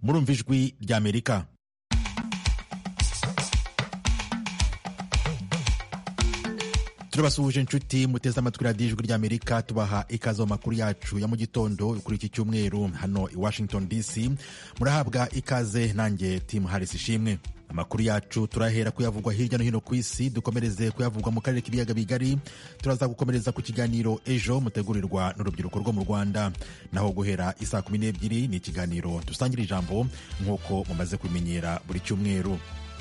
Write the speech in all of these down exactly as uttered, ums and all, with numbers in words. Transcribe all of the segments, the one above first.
murumva ijwi ry'Amerika. Turabasuhuje inshuti muteze amatwi radiyo ijwi ry'Amerika, tubaha ikaze mu makuru yacu ya mu gitondo kuri iki cyumweru hano i Washington D C. Murahabwa ikaze, nanjye Tim Harris Ishimwe. Amakuru yacu turahera kuyavugwa hirya no hino ku isi, dukomereze kuyavugwa mu karere k'ibiyaga bigari. Turaza gukomereza ku kiganiro ejo mutegurirwa n'urubyiruko rwo mu Rwanda, naho guhera isaa kumi n'ebyiri ni ikiganiro dusangira ijambo nk'uko mumaze kubimenyera buri cyumweru.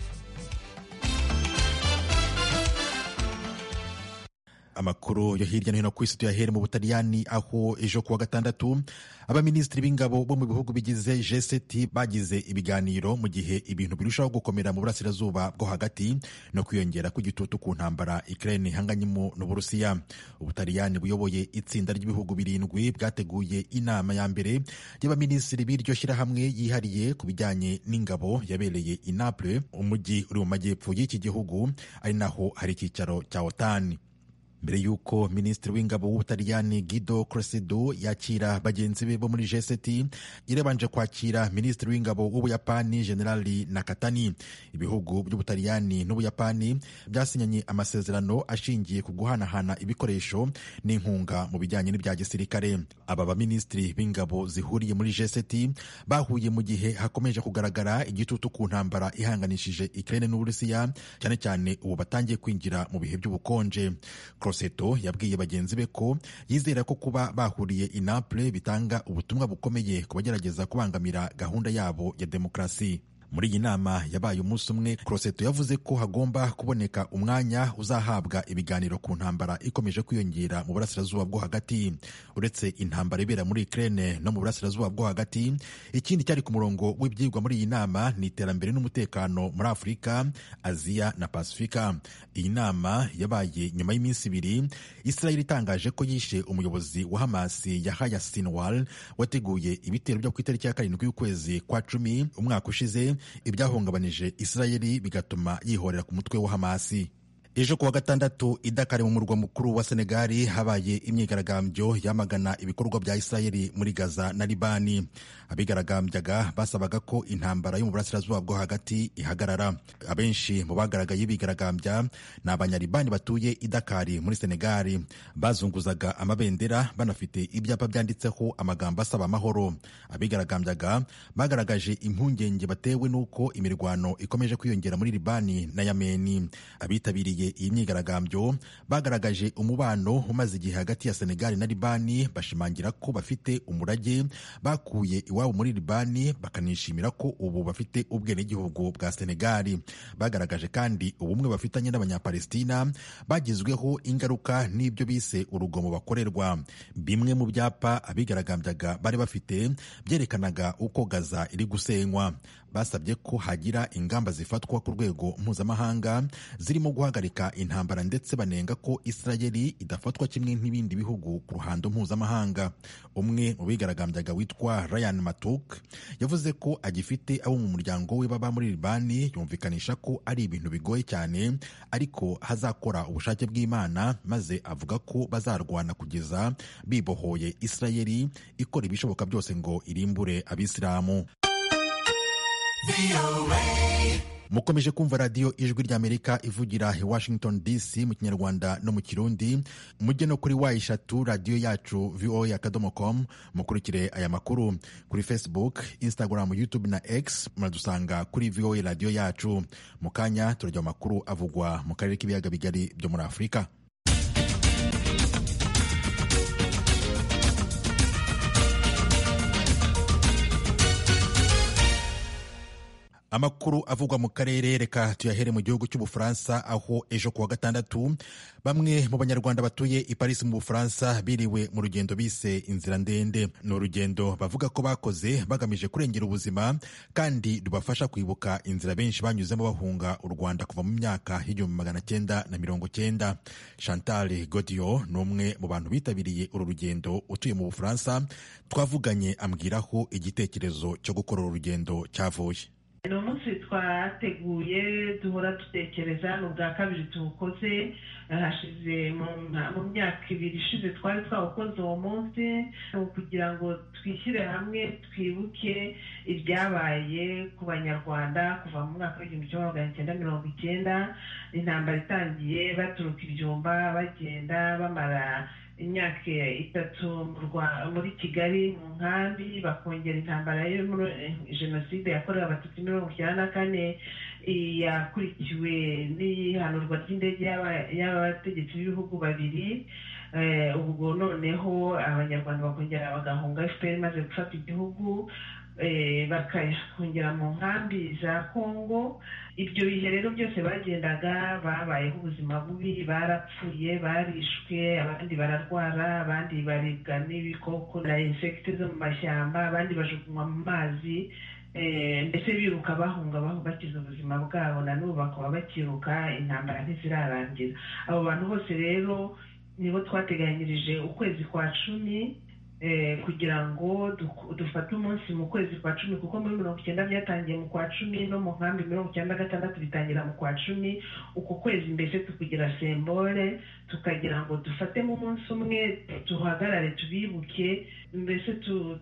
Amakuru yo hirya no hino ku isi tuyahere mu Butaliyani, aho ejo kuwa gatandatu abaminisitiri b'ingabo bo mu bihugu bigize G seven bagize ibiganiro mu gihe ibintu birushaho gukomera mu burasirazuba bwo hagati no kwiyongera kw'igitutu ku ntambara Ukraine ihanganyemo n'Uburusiya. Ubutaliyani buyoboye itsinda ry'ibihugu birindwi bwateguye inama ya mbere y'abaminisitiri b'iryo shyirahamwe yihariye ku bijyanye n'ingabo yabereye i Naples, umujyi uri mu majyepfo y'iki gihugu, ari naho hari icyicaro cya OTAN. Mbere y'uko minisitiri w'ingabo w'Ubutaliyani Guido Cresido yakira bagenzi be bo muri G seven, yarebanje kwakira minisitiri w'ingabo w'Ubuyapani Generali Nakatani. Ibihugu by'Ubutaliyani n'Ubuyapani byasinyanye amasezerano ashingiye ku guhanahana ibikoresho n'inkunga mu bijyanye n'ibya gisirikare. Aba baminisitiri b'ingabo zihuriye muri G seven bahuye mu gihe hakomeje kugaragara igitutu ku ntambara ihanganishije Ukraine n'Uburusiya, cyane cyane ubu batangiye kwinjira mu bihe by'ubukonje. Crosetto yabwiye bagenzi be ko yizera ko kuba bahuriye i Naples bitanga ubutumwa bukomeye ku bagerageza kubangamira gahunda yabo ya demokarasi. Muri iyi nama yabaye umunsi umwe, Crosetto yavuze ko hagomba kuboneka umwanya uzahabwa ibiganiro ku ntambara ikomeje kwiyongera mu burasirazuba bwo hagati. Uretse intambara ibera muri Ukraine no mu burasirazuba bwo hagati, ikindi cyari ku murongo w'ibyigwa muri iyi nama ni iterambere n'umutekano muri Afurika, Aziya na Pasifika. Iyi nama yabaye nyuma y'iminsi ibiri Israel itangaje ko yishe umuyobozi wa Hamas Yahya Sinwar wateguye ibitero byo ku itariki ya karindwi y'ukwezi kwa cumi umwaka ushize, ibyahungabanije Israeli bigatuma yihorera ku mutwe wa Hamasi. Ejo kuwa gatandatu i Dakar mu murwa mukuru wa Senegali habaye imyigaragambyo yamagana ibikorwa bya Israeli muri Gaza na Libani. Abigaragambyaga basabaga ko intambara yo mu burasirazuba bwo hagati ihagarara. Abenshi mu bagaragaye bigaragambya ni abanyalibani batuye i Dakar muri Senegali. Bazunguzaga amabendera banafite ibyapa byanditseho amagambo asaba amahoro. Abigaragambyaga bagaragaje impungenge batewe n'uko imirwano ikomeje kwiyongera muri Libani na Yemeni. Abitabiriye iyi myigaragambyo bagaragaje umubano umaze igihe hagati ya Senegali na Libani, bashimangira ko bafite umurage bakuye iwabo muri Libani, bakanishimira ko ubu bafite ubwenegihugu bwa Senegali. Bagaragaje kandi ubumwe bafitanye n'Abanyapalestina bagizweho ingaruka n'ibyo bise urugomo bakorerwa. Bimwe mu byapa abigaragambyaga bari bafite byerekanaga uko Gaza iri gusenywa. Basabye ko hagira ingamba zifatwa ku rwego mpuzamahanga zirimo guhagarika intambara, ndetse banenga ko Israeli idafatwa kimwe n'ibindi bihugu ku ruhando mpuzamahanga. Umwe mu bigaragambyaga witwa Ryan Matuk yavuze ko agifite abo mu muryango we baba muri Libani, yumvikanisha ko ari ibintu bigoye cyane ariko hazakora ubushake bw'Imana, maze avuga ko bazarwana kugeza bibohoye Israeli ikora ibishoboka byose ngo irimbure Abisilamu. Mukomeje kumva radiyo ijwi ry'Amerika ivugira i Washington D C mu Kinyarwanda no mu Kirundi. Mujye no kuri wa eshatu radiyo yacu voa akadomo com, mukurikire aya makuru kuri Facebook, Instagram, YouTube na X. Muradusanga kuri voa radiyo yacu. Mu kanya turajya mu makuru avugwa mu karere k'ibiyaga bigari byo muri Afurika. Amakuru avugwa mu karere, reka tuyahere mu gihugu cy'Ubufaransa, aho ejo kuwa gatandatu bamwe mu banyarwanda batuye i Paris mu Bufaransa biriwe mu rugendo bise inzira ndende. Ni urugendo bavuga ko bakoze bagamije kurengera ubuzima kandi rubafasha kwibuka inzira benshi banyuzemo bahunga u Rwanda kuva mu myaka y'igihumbi magana cyenda na mirongo cyenda. Chantal Godiyo ni umwe mu bantu bitabiriye uru rugendo utuye mu Bufaransa. Twavuganye ambwiraho igitekerezo cyo gukora uru rugendo cyavuye. ni umunsi twateguye duhora dutekereza ni ubwa kabiri tuwukoze. Hashize mu myaka ibiri ishize twari twawukoze uwo munsi kugira ngo twishyire hamwe twibuke ibyabaye ku banyarwanda kuva mu mwaka w'igihumbi kimwe magana cyenda mirongo icyenda, intambara itangiye baturuka ibyumba bagenda bamara imyaka itatu muri Kigali mu nkambi, bakongera intambara yo muri jenoside yakorewe abatutsi mirongo icyenda na kane yakurikiwe n'ihanurwa ry'indege y'abategetsi b'ibihugu babiri. Ubwo noneho abanyarwanda bakongera bagahunga F P R imaze gufata igihugu, bakongera mu nkambi za Kongo. Ibyo bihe rero byose bagendaga babayeho ubuzima bubi, barapfuye, barishwe, abandi bararwara, abandi baribwa n'ibikoko na insectes zo mu mashyamba, abandi bajugunywa mu mazi, mbese biruka bahunga bakiza ubuzima bwabo, na n'ubu bakaba bakiruka, intambara ntizirarangira. Abo bantu bose rero nibo twateganyirije ukwezi kwa cumi kugira ngo dufate umunsi mu kwezi kwa cumi, kuko muri mirongo icyenda byatangiye mu kwa cumi no mu nkambi mirongo icyenda na gatandatu bitangira mu kwa cumi. Uko kwezi mbese tukugira sembole, tukagira ngo dufatemo umunsi umwe tuhagarare tubibuke, mbese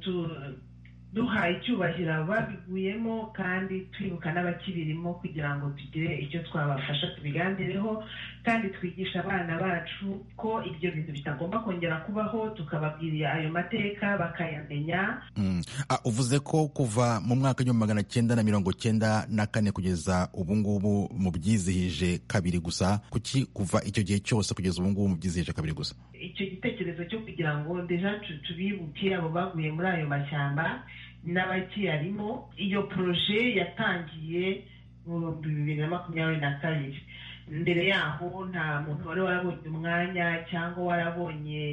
duhaye icyubahiro ababiguyemo kandi twibuka n'abakibirimo kugira ngo tugire icyo twabafasha tubiganireho, kandi twigisha abana bacu ko ibyo bintu bitagomba kongera kubaho, tukababwirira ayo mateka bakayamenya. Mm. Ah, uvuze ko kuva mu mwaka w'igihumbi magana cyenda na mirongo cyenda na kane kugeza ubu ngubu mu byizihije kabiri gusa, kuki kuva icyo gihe cyose kugeza ubu ngubu mu byizihije kabiri gusa? Icyo gitekerezo cyo kugira ngo deja tubibuke abo baguye muri ayo mashyamba n'abakiyarimo, iyo proje yatangiye mu bibiri na makumyabiri na kabiri. Mbere yaho nta muntu wari warabonye umwanya cyangwa warabonye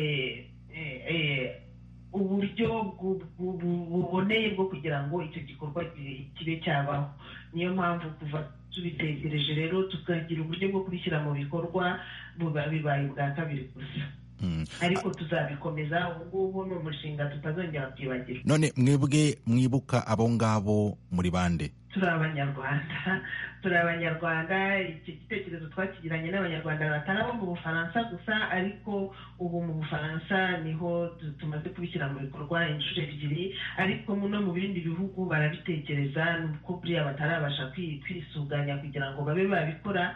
uburyo buboneye bwo kugira ngo icyo gikorwa kibe cyabaho. Niyo mpamvu kuva tubitekereje rero tukagira uburyo bwo kubishyira mu bikorwa, bibaye ubwa kabiri gusa. Mm. Ariko tuzabikomeza, ubu ngubu ni umushinga tutazongera kwibagirwa. None mwebwe mwibuka abo ngabo muri bande? Turi abanyarwanda, turi abanyarwanda. Iki gitekerezo twakigiranye n'abanyarwanda batari abo mu Bufaransa gusa, ariko ubu mu Bufaransa niho tumaze kubishyira mu bikorwa inshuro ebyiri, ariko no mu bindi bihugu barabitekereza, nuko buriya batarabasha kwisuganya kugira ngo babe babikora.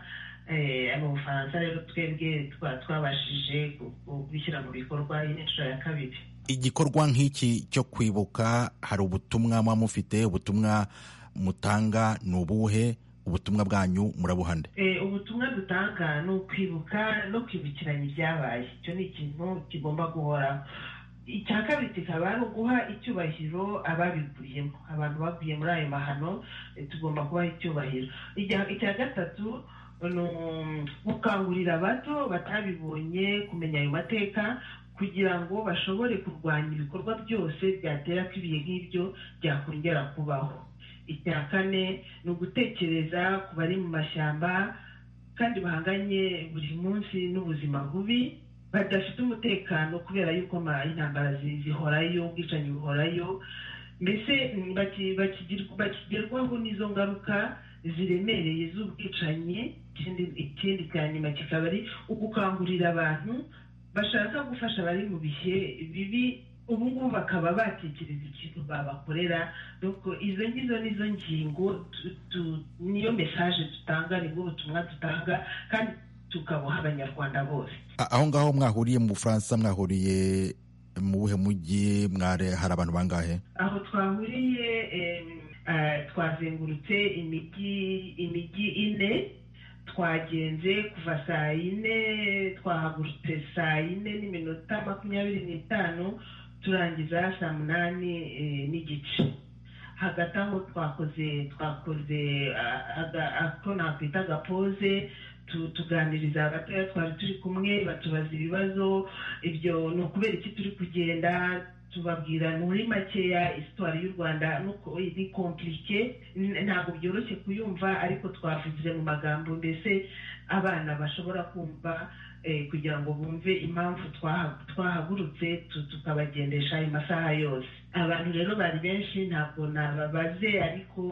Mu Bufaransa rero twebwe twabashije kubishyira mu bikorwa inshuro ya kabiri. Igikorwa nk'iki cyo kwibuka, hari ubutumwa muba mufite, ubutumwa mutanga ni ubuhe? Ubutumwa bwanyu murabuhande? Ubutumwa dutanga ni ukwibuka no kwibukiranya ibyabaye. Icyo ni ikintu kigomba guhoraho. Icya kabiri kikaba ari uguha icyubahiro ababiguyemo, abantu baguye muri ayo mahano, tugomba kubaha icyubahiro. Icya gatatu ni gukangurira abato batabibonye kumenya ayo mateka, kugira ngo bashobore kurwanya ibikorwa byose byatera ko ibihe nk'ibyo byakongera kubaho. Icya kane ni ugutekereza ku bari mu mashyamba kandi bahanganye buri munsi n'ubuzima bubi, badafite umutekano kubera yuko intambara zihorayo, ubwicanyi buhorayo, mbese bakigerwaho n'izo ngaruka ziremereye z'ubwicanyi. Ikindi cya nyuma kikaba ari ugukangurira abantu bashaka gufasha abari mu bihe bibi, ubu ngubu bakaba batekereza ikintu babakorera. Izo ngizo nizo ngingo, niyo mesaje dutanga, nibwo butumwa dutanga, kandi tukabuha abanyarwanda bose. Aho ngaho mwahuriye mu Bufaransa, mwahuriye mu buhe mujyi? Mware hari abantu bangahe? Aho twahuriye twazengurutse imijyi imijyi ine. Twagenze kuva saa yine, twahagurutse saa yine n'iminota makumyabiri n'itanu, turangiza saa munani n'igice. Hagati aho twakoze twakoze ako nakwita agapoze, tuganiriza abatoya twari turi kumwe, batubaza ibibazo. Ibyo ni ukubera iki turi kugenda, tubabwira muri makeya histoire y'u Rwanda nuko iri compliqué, ntabwo byoroshye kuyumva, ariko twavuze mu magambo mbese abana bashobora kumva, kugira ngo bumve impamvu twahagurutse tukabagendesha ayo masaha yose. Abantu rero bari benshi, ntabwo nababaze, ariko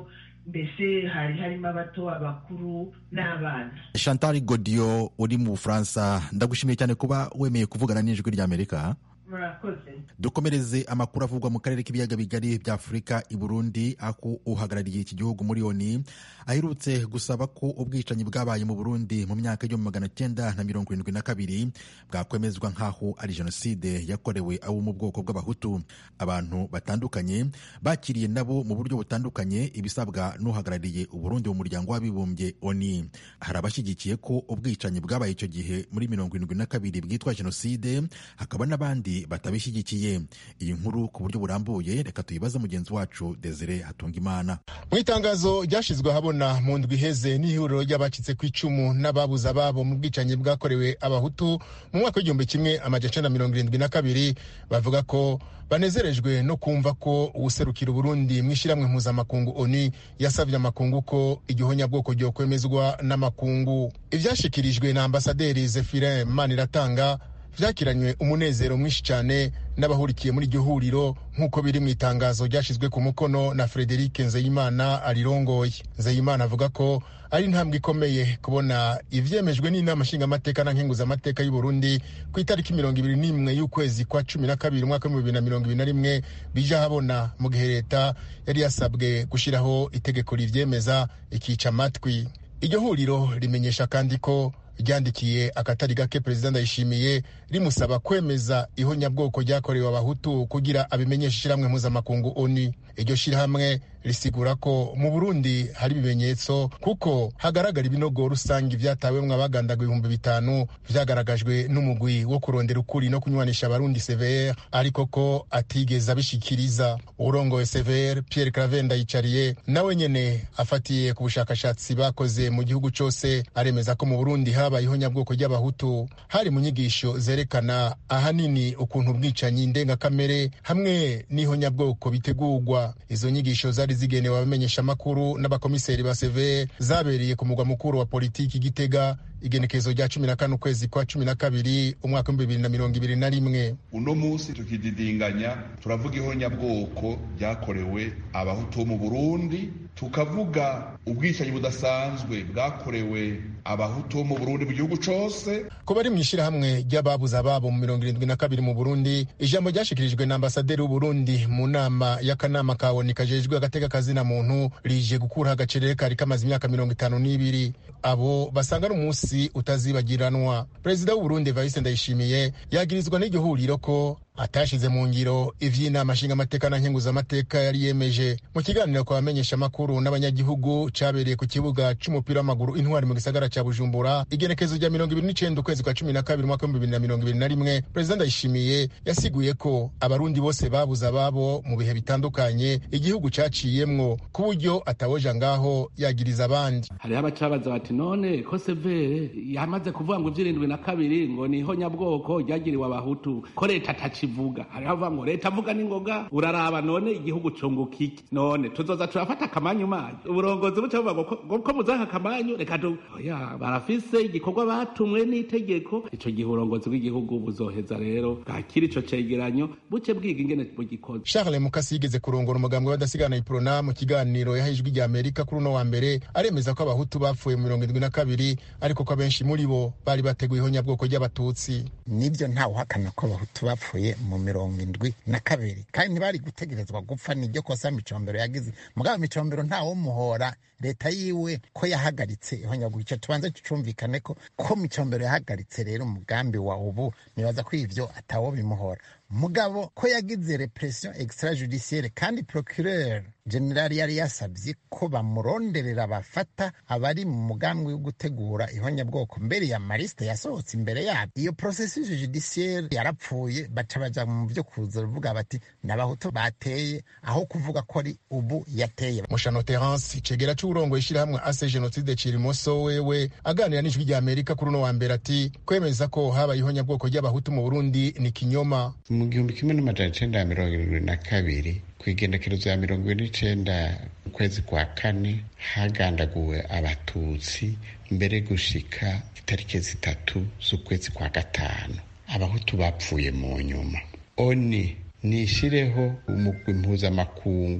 mbese hari harimo abato, abakuru n'abana. Chantal Godiyo uri mu Bufaransa, ndagushimiye cyane kuba wemeye kuvugana n'Ijwi ry'Amerika. Murakoze. Dukomereze amakuru avugwa mu karere k'ibiyaga bigari bya Afurika i Burundi, aho uhagarariye iki gihugu muri ONU aherutse gusaba ko ubwicanyi bwabaye mu Burundi mu myaka y'igihumbi magana cyenda na mirongo irindwi na kabiri bwakwemezwa nk'aho ari jenoside yakorewe abo mu bwoko bw'abahutu. Abantu batandukanye bakiriye nabo mu buryo butandukanye ibisabwa n'uhagarariye Uburundi mu muryango w'abibumbye ONU. Hari abashyigikiye ko ubwicanyi bwabaye icyo gihe muri mirongo irindwi na kabiri bwitwa jenoside, hakaba n'abandi batabishyigikiye. Iyi nkuru ku buryo burambuye reka tuyibaze mugenzi wacu Desire Hatungimana. Mu itangazo ryashizwe habona mu ndwi iheze n'ihuriro ry'abacitse ku icumu n'ababuza babo mu bwicanyi bwakorewe abahutu mu mwaka w'igihumbi kimwe amajana icenda mirongo irindwi na kabiri, bavuga ko banezerejwe no kumva ko uwuserukira Burundi mu ishyirahamwe mpuzamakungu ONU yasabye amakungu ko igihonyabwoko ryo kwemezwa n'amakungu. Ivyashikirijwe na ambasaderi Zephirin Maniratanga vyakiranywe umunezero mwinshi cyane n'abahurikiye muri iryo huriro, nk'uko biri mu itangazo ryashizwe ku mukono na Frederic Nzeyimana arirongoye. Nzeyimana avuga ko ari intambwe ikomeye kubona ivyemejwe n'inama nshingamateka na nkenguzamateka y'u Burundi ku itariki mirongo ibiri n'imwe y'ukwezi kwa cumi na kabiri umwaka w'ibihumbi bibiri na mirongo ibiri na rimwe bija habona, mu gihe leta yari yasabwe gushiraho itegeko rivyemeza ikica amatwi. Iryo huriro rimenyesha kandi ko ryandikiye akatari gake Perezida Ndayishimiye rimusaba kwemeza ihonyabwoko ryakorewe abahutu kugira abimenyesha ishyirahamwe mpuzamakungu ONU. Iryo shyirahamwe risigura ko mu Burundi hari ibimenyetso kuko hagaragara ibinogo rusange vyatawemwo abagandaga ibihumbi bitanu vyagaragajwe n'umugwi wo kurondera ukuri no kunywanisha abarundi C V R, ariko ko atigeze abishikiriza. Urongoye C V R Pierre Claver Ndayicariye nawe nyene afatiye ku bushakashatsi bakoze mu gihugu cose aremeza ko mu Burundi habaye ihonyabwoko ry'abahutu hari mu nyigisho zerekana ahanini ukuntu ubwicanyi ndengakamere hamwe n'ihonyabwoko bitegurwa. Izo nyigisho zari zigenewe abamenyesha makuru n'abakomiseri ba C V R zabereye ku mugwa mukuru wa politiki Gitega igenekezo rya cumi na kane ukwezi kwa cumi na kabiri umwaka w'ibihumbi bibiri na mirongo ibiri na rimwe. Uno munsi tukididinganya turavuga ihonyabwoko ryakorewe abahutu mu Burundi, tukavuga ubwicanyi budasanzwe bwakorewe abahutu mu Burundi mu gihugu cose. Ko bari mu ishirahamwe ry'ababuza babo mu mirongo irindwi na kabiri mu Burundi, ijambo ryashikirijwe na ambasaderi w'u Burundi mu nama y'akanama ka ONU kajejwe agateka kazina muntu rije gukura agacerere kari kamaze imyaka mirongo itanu n'ibiri. Abo basanga ari umunsi utazibagiranwa. Perezida w'u Burundi Evariste Ndayishimiye yagirizwa n'iryo huriro ko atashize mu ngiro ivy'inama nshingamateka na nkenguzamateka yari yemeje. Mu kiganiro kwa bamenyesha makuru n'abanyagihugu cabereye ku kibuga c'umupira w'amaguru Intwari mu gisagara ca Bujumbura igenekezo rya mirongo ibiri n'icenda ukwezi kwa cumi na kabiri umwaka w'ibihumbi bibiri na mirongo ibiri na rimwe, Perezida Ndayishimiye yasiguye ko abarundi bose babuze ababo mu bihe bitandukanye igihugu caciyemwo ku buryo atawoja ngaho yagiriza abandi. Hariho abacabaza bati none ko severe yamaze kuvuga ngo ivy'irindwi na kabiri ngo ni ihonyabwoko ryagiriwe abahutu ko leta atacivuga. Hariho avuga ngo leta avuga n'ingoga, uraraba none igihugu cunguka iki? None tuzoza turafata akamanyu manyu uburongozi buca buvuga ngo ko muzanka akamanyu reka tu oya barafise igikorwa batumwe n'itegeko. Ico gihe uburongozi bw'igihugu buzoheza rero bwakira ico cegeranyo buce bwiga ingene bugikoze. Charles Mukasi yigeze kurongora umugambwe w'abadasigana iprona mu kiganiro yahijwe rya Amerika kuri uno wa mbere aremeza ko abahutu bapfuye mu mirongo irindwi na kabiri, ariko ko abenshi muri bo bari bateguye ihonyabwoko ry'abatutsi. Nibyo ntawe uhakana ko abahutu bapfuye mu mirongo indwi na kabiri, kandi ntibari gutegerezwa gupfa. Niryo kosa Micombero yagize, mugabo Micombero ntawo muhora leta yiwe ko yahagaritse ihonyabwoko. Ico tubanze tucumvikane ko ko Micombero yahagaritse rero umugambi wa ubu, nibaza ko ivyo atawo bimuhora. Mugabo ko yagize repression extrajudiciaire kandi procureur general yari yasabye ko bamuronderera bafata abari mu mugambi wo gutegura ihonyabwoko mbere ya mariste yasohotse imbere yabo. Iyo processus judiciaire yarapfuye, baca baja mu byo kuza ruvuga bati n'abahutu bateye aho kuvuga ko ari ubu yateye. Mushano Terence cegera c'urongo ishirahamwe Ase Genocide Cirimoso wewe aganira n'ijwi rya Amerika kuri uno wa mbere ati kwemeza ko haba ihonyabwoko ry'abahutu mu Burundi ni kinyoma. Mu gihumbi kimwe n'amajana icenda mirongo irindwi na kabiri kw'igenekerezo ya mirongo ine n'icenda ukwezi kwa kane hagandaguwe abatutsi mbere gushika itariki zitatu z'ukwezi kwa gatanu. Abahutu bapfuye mu nyuma. ONU nishireho umugwi mpuzamakungu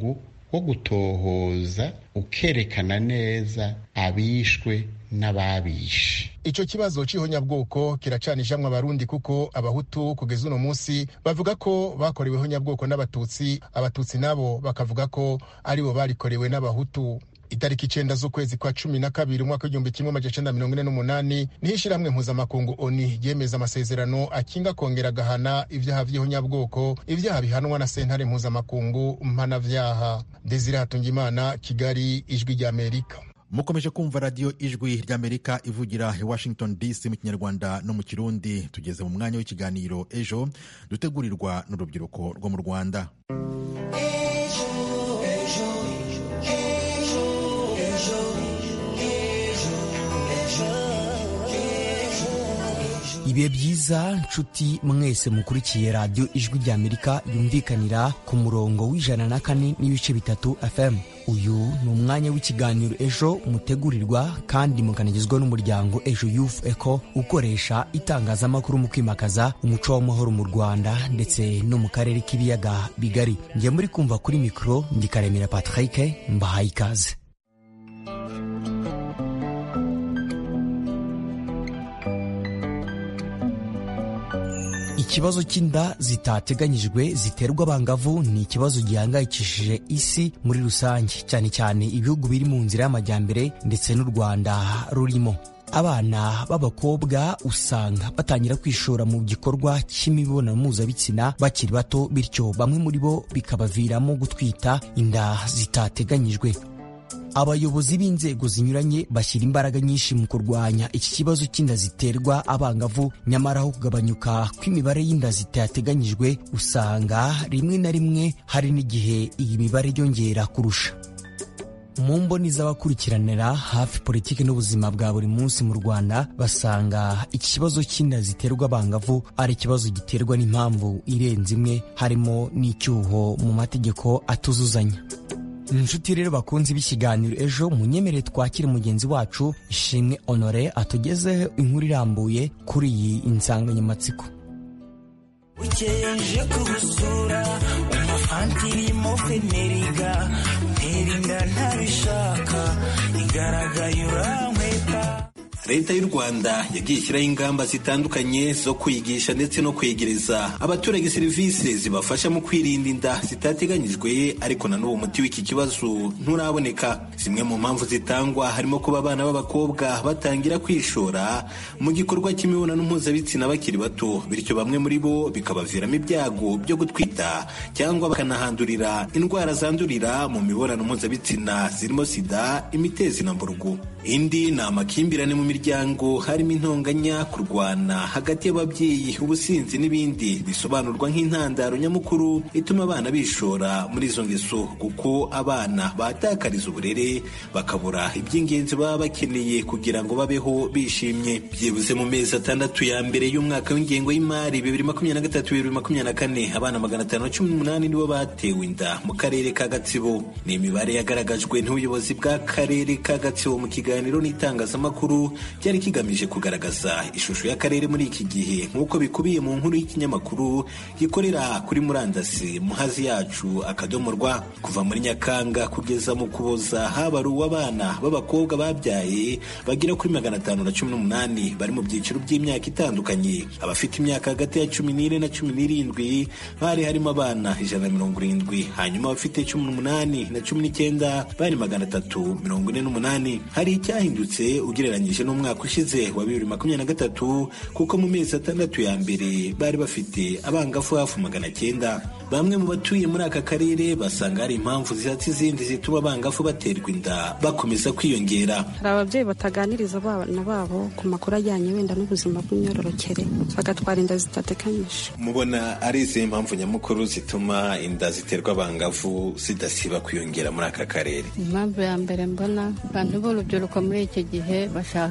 wo gutohoza ukerekana neza abishwe n'ababishe. Ico kibazo c'ihonyabwoko kiracanishamwe abarundi kuko abahutu kugeza uno munsi bavuga ko bakorewe ihonyabwoko n'abatutsi, abatutsi nabo bakavuga ko aribo barikorewe n'abahutu. Itariki icenda z'ukwezi kwa cumi na kabiri umwaka w'igihumbi kimwe amajana icenda mirongo ine n'umunani niho ishirahamwe mpuzamakungu ONU ryemeza amasezerano akinga kongera gahana ivyaha vy'ihonyabwoko, ivyaha bihanwa na sentare mpuzamakungu mpanavyaha. Desire Hatungimana, Kigali, Ijwi ry'Amerika. Mukomeje kumva radio Ijwi ry'Amerika ivugira i Washington D C mu Kinyarwanda no mu Kirundi. Tugeze mu mwanya w'ikiganiro Ejo dutegurirwa n'urubyiruko rwo mu Rwanda. Ibihe byiza nshuti mwese mukurikiye radio Ijwi ry'Amerika yumvikanira ku murongo w'ijana na kane n'ibice bitatu F M. Uyu ni umwanya w'ikiganiro Ejo mutegurirwa kandi mukanagizwa n'umuryango Ejo Youth Eco ukoresha itangazamakuru mu kwimakaza umuco w'amahoro mu Rwanda ndetse no mu karere k'ibiyaga bigari. Ngiye muri kumva kuri mikro ndikaremera Patrick mbahaye ikaze. Ikibazo cy'inda zitateganyijwe ziterwa abangavu ni ikibazo gihangayikishije isi muri rusange, cyane cyane ibihugu biri mu nzira y'amajyambere ndetse n'u Rwanda rurimo. Abana b'abakobwa usanga batangira kwishora mu gikorwa cy'imibonano mpuzabitsina bakiri bato, bityo bamwe muri bo bikabaviramo gutwita inda zitateganyijwe. Abayobozi b'inzego zinyuranye bashyira imbaraga nyinshi mu kurwanya iki kibazo cy'inda ziterwa abangavu, nyamara aho kugabanyuka kw'imibare y'inda zitateganyijwe usanga rimwe na rimwe hari n'igihe iyi mibare yongera kurusha. Mu mboni z'abakurikiranira hafi politiki n'ubuzima bwa buri munsi mu Rwanda basanga iki kibazo cy'inda ziterwa abangavu ari ikibazo giterwa n'impamvu irenze imwe, harimo n'icyuho mu mategeko atuzuzanya. Inshuti rero bakunze b'ikiganiro Ejo, munyemere twakire mugenzi wacu Ishimwe Honore atugezeho inkuru irambuye kuri iyi insanganyamatsiko. Ukeje kubusura umufantirimo feneriga nterinda ntabishaka igaragaye urankweta. Leta y'u Rwanda yagiye ishyiraho ingamba zitandukanye zo kwigisha ndetse no kwegereza abaturage serivisi zibafasha mu kwirinda inda zitateganyijwe, ariko na n'uwo muti w'iki kibazo nturaboneka. Zimwe mu mpamvu zitangwa harimo kuba abana b'abakobwa batangira kwishora mu gikorwa cy'imibonano mpuzabitsina bakiri bato, bityo bamwe muri bo bikabaviramo ibyago byo gutwita cyangwa bakanahandurira indwara zandurira mu mibonano mpuzabitsina zirimo sida, imitezi na mburugu. Indi ni amakimbirane mu miryango, harimo intonganya, kurwana hagati y'ababyeyi, ubusinzi n'ibindi bisobanurwa nk'intandaro nyamukuru ituma abana bishora muri izo ngeso, kuko abana batakariza uburere bakabura iby'ingenzi baba bakeneye kugira ngo babeho bishimye. Byibuze mu mezi atandatu ya mbere y'umwaka w'ingengo y'imari bibiri makumyabiri na gatatu bibiri makumyabiri na kane abana magana atanu na cumi n'umunani nibo batewe inda mu karere ka Gatsibo. Ni imibare yagaragajwe n'ubuyobozi bw'akarere ka Gatsibo mu kiganiro n'itangazamakuru cyari kigamije kugaragaza ishusho y'akarere muri iki gihe, nk'uko bikubiye mu nkuru y'ikinyamakuru gikorera kuri murandasi Muhazi Yacu akadomo rwa. Kuva muri Nyakanga kugeza mu Kuboza habaruwe abana b'abakobwa babyaye bagera kuri magana atanu na cumi n'umunani bari mu byiciro by'imyaka itandukanye. Abafite imyaka hagati ya cumi n'ine na cumi n'irindwi bari harimo abana ijana na mirongo irindwi, hanyuma abafite cumi n'umunani na cumi n'icyenda bari magana atatu mirongo ine n'umunani. Hari icyahindutse ugereranyije n'umwaka ushize wa bibiri makumyabiri na gatatu, kuko mu mezi atandatu ya mbere bari bafite abangavu hafi magana cyenda. Bamwe mu batuye muri aka karere basanga hari impamvu zihatse izindi zituma abangavu baterwa inda bakomeza kwiyongera. Hari ababyeyi bataganiriza abana babo ku makuru ajyanye wenda n'ubuzima bw'imyororokere, bagatwara inda zitateganyije. Mubona ari izihe mpamvu nyamukuru zituma inda ziterwa abangavu zidasiba kwiyongera muri aka karere? Impamvu ya mbere mbona abantu b'urubyiruko muri iki gihe bashaka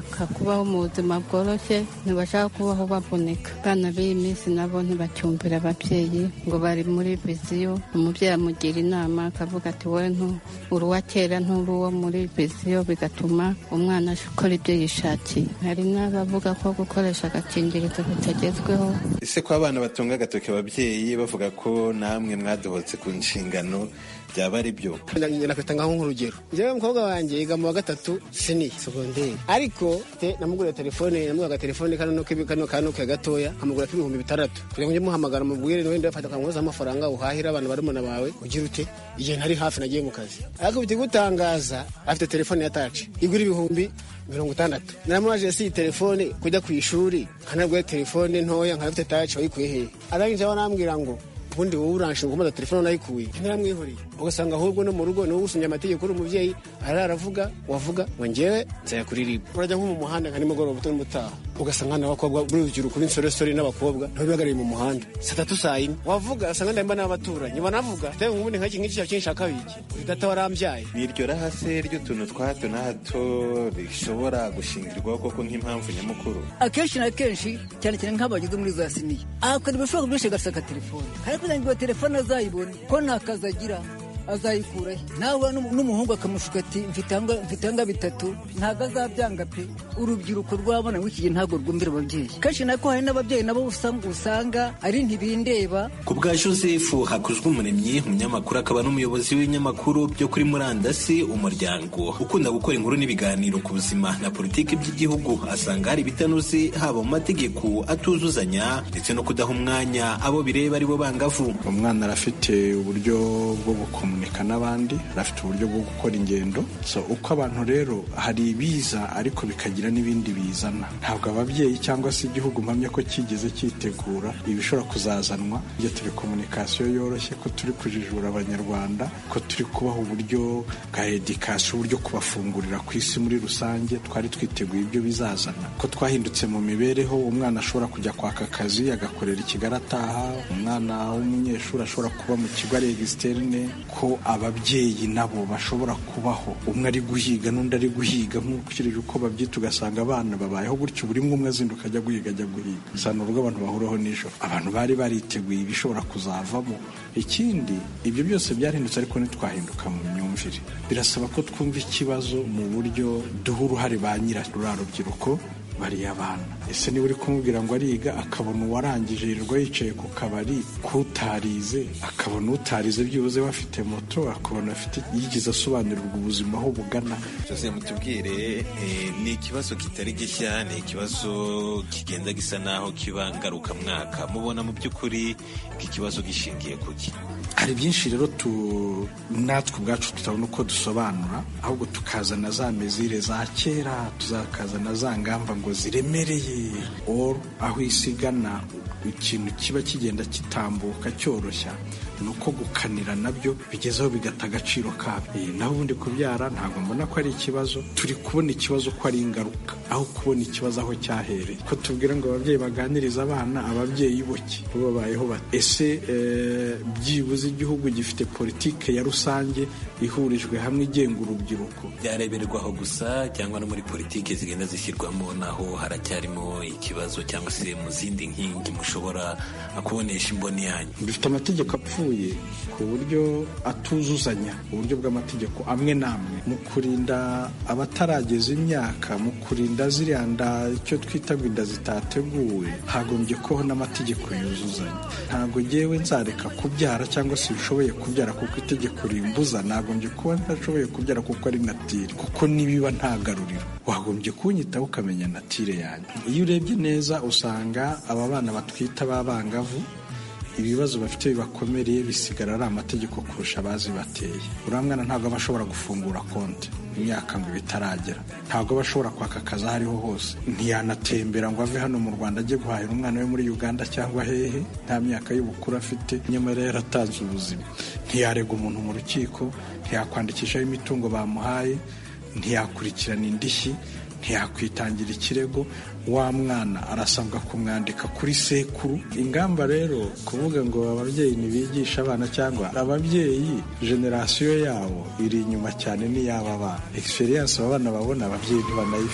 bashaka kubaho mu buzima bworoshye, ntibashaka kubaho baboneka. Abana b'iyi minsi nabo ntibacyumvira ababyeyi ngo bari muri viziyo, umubyeyi amugira inama akavuga ati wowe uri uwa kera nturi uwo muri viziyo, bigatuma umwana akora ibyo yishakiye. Hari n'abavuga ko gukoresha agakingirizo bitagezweho. Ese ko abana batunga agatoki ababyeyi bavuga ko namwe mwadohotse ku nshingano byaba ari byo? Nakita ngaho nk'urugero, njyewe umukobwa wanjye yiga mu wa gatatu seni segonderi, ariko namugurira telefone, namugura telefone kano kano kano ke gatoya, amugura k'ibihumbi bitandatu kugira ngo njye muhamagara mubwire no wenda fata kankoza amafaranga uhahira abantu barumuna bawe ugira ute igihe ntari hafi nagiye mu kazi. Ariko bitigutangaza afite telefone ya touch igura ibihumbi mirongo itandatu. Naramubaje si telefone kujya ku ishuri kanabwe telefone ntoya nkafite touch wayikuye he? Arangije abanambwira ngo ubundi wowe uranshinga kumaza telefone nayikuye. Ntaramwihuriye. Ugasanga ahubwo no mu rugo no usumye amategeko uri umuvyeyi araravuga wavuga ngo ngewe nzayakuririmba. Urajya nko mu muhanda kandi mugoro buto mutaha. Ugasanga n'abakobwa b'urubyiruko kuri insoresore n'abakobwa ntibagariye mu muhanda. Satatu sayine wavuga asanga ndamba n'abaturanyi banavuga tewe ngubundi nk'iki ngiki cyinshaka biki. Uri data warambyaye. Biryo rahase ryo tuntu twato na hato bishobora gushingirwaho koko nk'impamvu nyamukuru. Akenshi na kenshi cyane cyane nk'abagize muri za siniya. Akora bishobora kubisha gasaka telefone. Ariko ngo telefone azayibona ko nakazagira azayikurahe. Nawe n'umuhungu akamushuka ati mfitanga bitatu ntago azabyanga pe. Urubyiruko rwabona w'ikigihe ntago rwumvira ababyeyi. Kashi nako hari n'ababyeyi nabo usanga ari ntibindeba. Ku bwa Joseph Hakuzwumuremyi, umunyamakuru akaba n'umuyobozi w'inyamakuru byo kuri murandasi Umuryango ukunda gukora inkuru n'ibiganiro ku buzima na politiki by'igihugu, asanga hari bitanuzi haba mu mategeko atuzuzanya ndetse no kudaha umwanya abo bireba ari bo bangavu. Umwana arafite uburyo bwo gukomunika n'abandi, arafite uburyo bwo gukora ingendo. So uko abantu rero hari ibiza ariko bikagira n'ibindi bizana. Ntabwo ababyeyi cyangwa se igihugu mpamya ko kigeze cyitegura ibishobora kuzazanwa. Iyo turi komunikasiyo yoroshye, ko turi kujijura abanyarwanda, ko turi kubaha uburyo bwa edikasiyo, uburyo kubafungurira ku isi muri rusange, twari twiteguye ibyo bizazana. Ko twahindutse mu mibereho, umwana ashobora kujya kwaka akazi agakorera Kigali ataha, umwana w'umunyeshuri ashobora kuba mu kigo ari externe, ko ababyeyi nabo bashobora kubaho, umwe ari guhiga n'undi ari guhiga nk'ukurikije uko babyita, ugasanga abana babayeho gutyo, buri umwe azinduka ajya guhiga ajya guhiga. Usanga ubwo abantu bahuraho nijoro, abantu bari bariteguye ibishobora kuzavamo. Ikindi, ibyo byose byarahindutse ariko ntitwahinduka mu myumvire. Birasaba ko twumva ikibazo mu buryo duha uruhare ba nyirarura rubyiruko bariya abana. Ese niba uri kumubwira ngo ariga akabona uwarangije yirirwa yicaye ku kabari, kutarize akabona utarize byibuze bafite moto, akabona afite yigize asobanurirwa ubuzima aho bugana. Jose mutubwire, eh, ni ikibazo kitari gishya, ni ikibazo kigenda gisa naho kiba ngaruka mwaka. Mubona mu by'ukuri iki kibazo gishingiye kuki? Hari byinshi rero tu natwe ubwacu tutabona uko dusobanura, ahubwo tukazana za mezire za kera, tuzakazana za ngamba ngo ziremereye, or aho isigana ikintu kiba kigenda kitambuka cyoroshya, nuko gukanira nabyo bigezeho bigata agaciro kabyo. E, naho ubundi kubyara ntabwo mbona ko ari ikibazo, turi kubona ikibazo ko ari ingaruka aho kubona ikibazo aho cyahereye. Ko tubwira ngo ababyeyi baganiriza abana, ababyeyi boki babayeho bati ese e, byibuze igihugu gifite politike ya rusange ihurijwe hamwe igenga urubyiruko, byareberwaho gusa cyangwa no muri politike zigenda zishyirwamo naho haracyarimo ikibazo, cyangwa se mu zindi nkingi mushobora kubonesha imboni yanyu? Dufite amategeko apfuye ku buryo atuzuzanya, uburyo bw'amategeko amwe n'amwe mu kurinda abatarageza imyaka, mu kurinda ziriya nda icyo twita ngo inda zitateguwe, hagombye kubaho n'amategeko yuzuzanya. Ntabwo ngewe nzareka kubyara cyangwa se bishoboye kubyara kuko itegeko rimbuza, nagombye kuba ntashoboye kubyara kuko ari natire, kuko nibiba ntagaruriro wagombye kunyitaho ukamenya natire yanjye. Iyo urebye neza usanga aba bana batwita b'abangavu ibibazo bafite bibakomereye bisigara ari amategeko kurusha abazi bateye. Uriya mwana ntabwo aba ashobora gufungura konti imyaka ngo bitaragera, ntabwo aba ashobora kwaka akazi aho ariho hose, ntiyanatembera ngo ave hano mu Rwanda ajye guhahira umwana we muri Uganda cyangwa hehe, nta myaka y'ubukuru afite, nyamara yaratanze ubuzima. Ntiyarega umuntu mu rukiko, ntiyakwandikishaho imitungo bamuhaye, ntiyakurikirana indishyi, ntiyakwitangira ikirego. Wa mwana arasabwa kumwandika kuri sekuru. Ingamba rero kuvuga ngo ababyeyi ntibigisha abana, cyangwa ababyeyi generasiyo yabo iri inyuma cyane n'iyaba bana, experience abana babona ababyeyi ntibanayifite.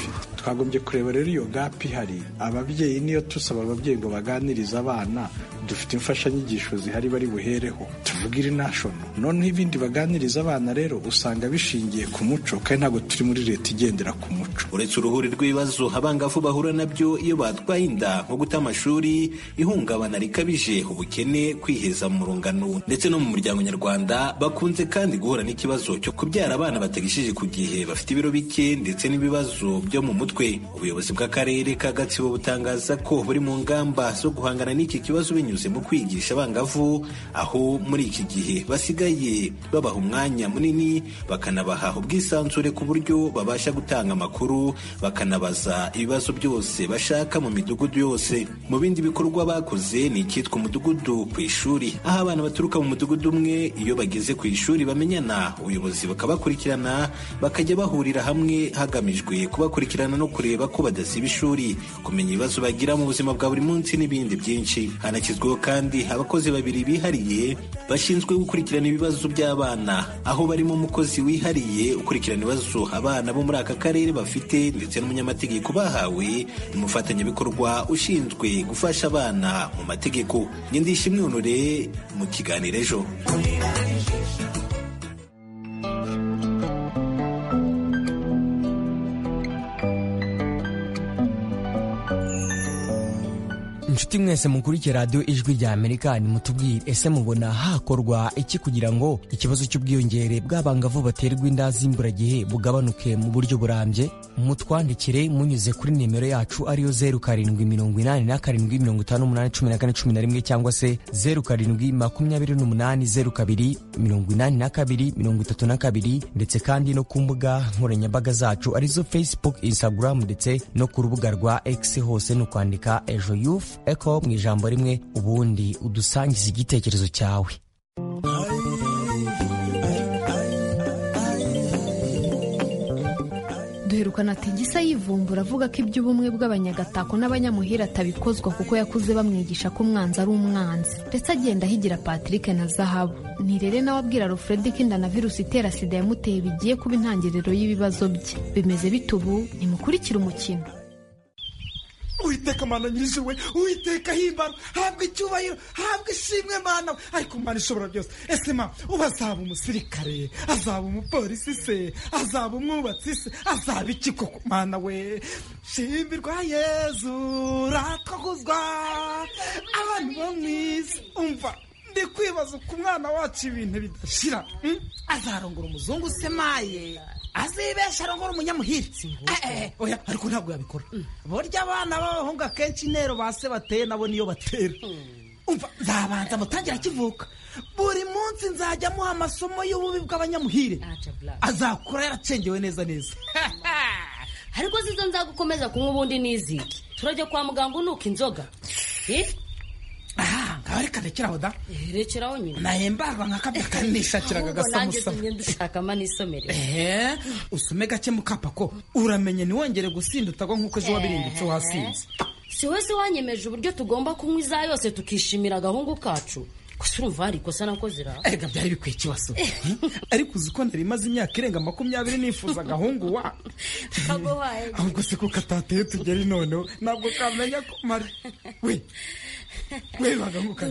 twagombye kureba rero iyo gapi ihari. Ababyeyi niyo tusaba ababyeyi ngo baganirize abana, dufite imfashanyigisho zihari bari buhereho tuvugire national, noneho ibindi baganiriza abana rero usanga bishingiye ku muco, kandi ntabwo turi muri leta igendera ku muco. Uretse uruhuri rw'ibibazo abangavu bahura nabyo iyo batwaye inda, nko guta amashuri, ihungabana rikabije, ubukene, kwiheza mu rungano ndetse no mu muryango nyarwanda, bakunze kandi guhura n'ikibazo cyo kubyara abana batagishije ku gihe, bafite ibiro bike ndetse n'ibibazo byo mu mutwe. Ubuyobozi bw'akarere ka Gatsibo butangaza ko buri mu ngamba zo guhangana n'iki kibazo binyuze mu kwigisha abangavu, aho muri iki gihe basigaye babaha umwanya munini bakanabaha ubwisanzure ku buryo babasha gutanga amakuru, bakanabaza ibibazo byose bashaka mu midugudu yose. Mu bindi bikorwa bakoze ni icyitwa umudugudu ku ishuri, aho abana baturuka mu mudugudu umwe iyo bageze ku ishuri bamenyana, ubuyobozi bakabakurikirana, bakajya bahurira hamwe hagamijwe kubakurikirana no kureba ko badasiba ishuri, kumenya ibibazo bagira mu buzima bwa buri munsi n'ibindi byinshi. Hanashyizweho kandi abakozi babiri bihariye bashinzwe gukurikirana ibibazo by'abana, aho barimo umukozi wihariye ukurikirana ibibazo abana bo muri aka karere bafite ndetse n'umunyamategeko bahawe umufatanyabikorwa ushinzwe gufasha abana mu mategeko. Ndishimwe Honore mu kiganiro ejo. inshuti mwese mukurikiye radiyo ijwi rya Amerika, nimutubwire ese mubona hakorwa iki kugira ngo ikibazo cy'ubwiyongere bw'abangavu baterwa inda z'imburagihe bugabanuke mu buryo burambye? Mutwandikire munyuze kuri nimero yacu ariyo zeru karindwi mirongo inani na karindwi mirongo itanu n'umunani cumi na kane cumi na rimwe cyangwa se zeru karindwi makumyabiri n'umunani zeru kabiri mirongo inani na kabiri mirongo itatu na kabiri, ndetse kandi no ku mbuga nkoranyambaga zacu arizo Facebook, Instagram ndetse no ku rubuga rwa X, hose ni ukwandika Ejo Youth Eko mu ijambo rimwe, ubundi udusangiza igitekerezo cyawe. duherukana ati Gisa yivumbura avuga ko iby'ubumwe bw'abanyagatako n'abanyamuhira atabikozwa kuko yakuze bamwigisha ko umwanzi ari umwanzi, ndetse agenda ahigira Patrick na Zahabu. Nirere nawe abwira Alfred ko inda na virusi itera sida yamuteye bigiye kuba intangiriro y'ibibazo bye. Bimeze bitubu, nimukurikira umukino. Uwiteka Mana nyir'ijuru, Uwiteka himbara, habwa icyubahiro, habwa ishimwe Mana, ariko Mana ishobora byose. Ese ma uba azaba umusirikare, azaba umupolisi se, azaba umwubatsi se, azaba iki koko Mana we? Shimbirwa Yezu, ratkuzwa abantu bo mwisi. Umva ndi kwibaza ku mwana wacu ibintu bidashira. hmm? Azarongora umuzungu se maye, azibesha arongora umunyamuhitsi. Eh oya, ariko ntabwo yabikora. Burya abana b'abahungu akenshi intero base bateye nabo niyo batera. Umva nzabanza mutangira kivuka, buri munsi nzajya muha amasomo y'ububi bw'abanyamuhire, azakura yaracengewe neza neza. Ariko zizo nzagukomeza kunywa ubundi niziki, turajya kwa muganga unuka inzoga. Eh aha ngabareka rekeraho da. Rekeraho nyine nahembarwa nkakabya kanishakiraga gasamusa. Nanjye ndashaka manisomere. Eh usome gake mukapako, uramenye niwongere gusinda utagwa nkuko ejo wabirindutse wasinze. Si wese wanyemeje uburyo tugomba kunywa iza yose tukishimira agahungu kacu. Gusa urumva hari ikosa nakoze ra. Ega byari bikwiye kibazo. Ariko uziko ndari maze imyaka irenga makumyabiri nifuza agahungu wa. Kago wae. Ahubwo se ko katateye tugeri none ntabwo kamenya ko mari. We we baganguka.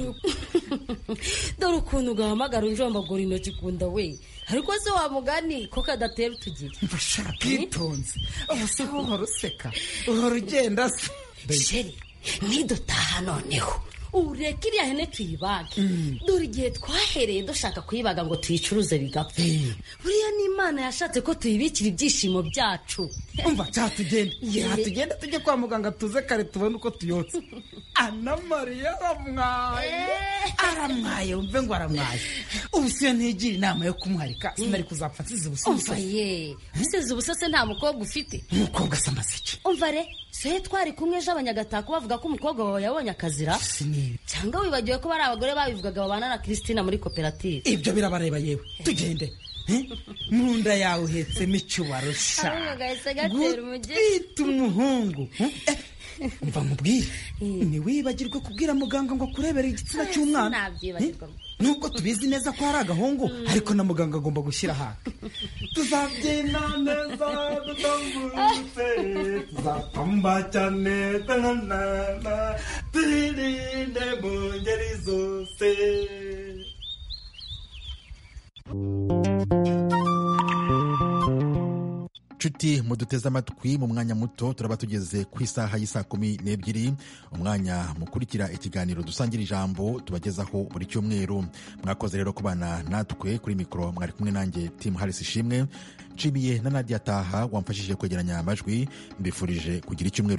Dore ukuntu ugahamagara unjombagura intoki kunda we. Ariko se wa mugani ko kadatera utugiri. Mbashaka itonze. Ubuse uhora useka, uhora ugenda se. Sheri, nidutaha noneho ureka iriya hene tuyibage. Dore igihe twahereye dushaka kuyibaga ngo tuyicuruze bigapfa. Buriya n'Imana yashatse ko tuyibikira ibyishimo byacu. Umva cyatugenda cyatugenda tujye kwa muganga tuze kare tubone uko tuyotse. Ana Maria aramwaye aramwaye umve ngo aramwaye. Ubusiye ntigira inama yo kumwarika, sinari kuzapfa nsize ubusa. Umva ye, usize ubusa se nta mukobwa ufite? Umukobwa samasiki. Umva re, se twari kumwe ejo abanyagatako bavuga ko umukobwa wawe yabonye akazira. Cyangwa wibagiwe ko bari abagore babivugaga babana na Christina muri koperative. Ibyo birabareba yewe. Tugende. Munda yawe uhetsemo icyubarusha. Gutwita umuhungu. Umva mubwire, ni wibagirwe kubwira muganga ngo akurebere igitsina cy'umwana. nubwo tubizi neza ko hari agahungu ariko na muganga agomba gushyira haka tuzabyina neza dutambutse tuzapamba cyane tanana twirinde mu ngeri zose. nshuti muduteze amatwi, mu mwanya muto turaba tugeze ku isaha y'isaa kumi n'ebyiri, umwanya mukurikira ikiganiro dusangira ijambo tubagezaho buri cyumweru. Mwakoze rero kubana natwe, kuri mikoro mwari kumwe nanjye Tim Harris Ishimwe, nshimiye na Nadia Taha wamfashije kwegeranya amajwi. Mbifurije kugira icyumweru